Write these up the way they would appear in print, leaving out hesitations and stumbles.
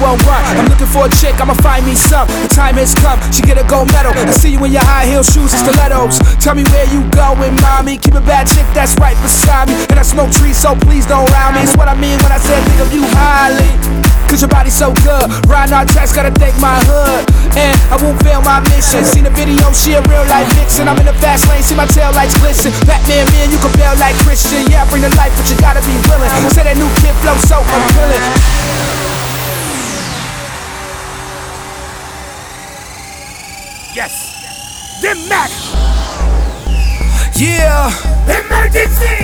won't run. I'm looking for a chick, I'ma find me some. The time has come, she get a gold medal. I see you in your high heel shoes and stilettos. Tell me where you going, mommy. Keep a bad chick that's right beside me. And I smoke trees, so please don't round me. It's what I mean when I said think of you highly. Cause your body's so good. Riding our tracks, gotta thank my hood. And I won't fail my mission. Seen the video, she a real life vixen. I'm in the fast lane, see my tail lights glisten. Batman, man, you can bail like Christian. Yeah, I bring the life, but you gotta be willing. Say that new kid flow so appealing. Yes, the Mac. Yeah. Emergency.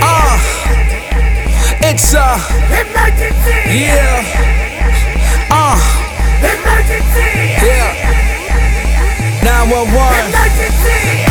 It's emergency. Yeah. Emergency. Yeah. 911. Emergency.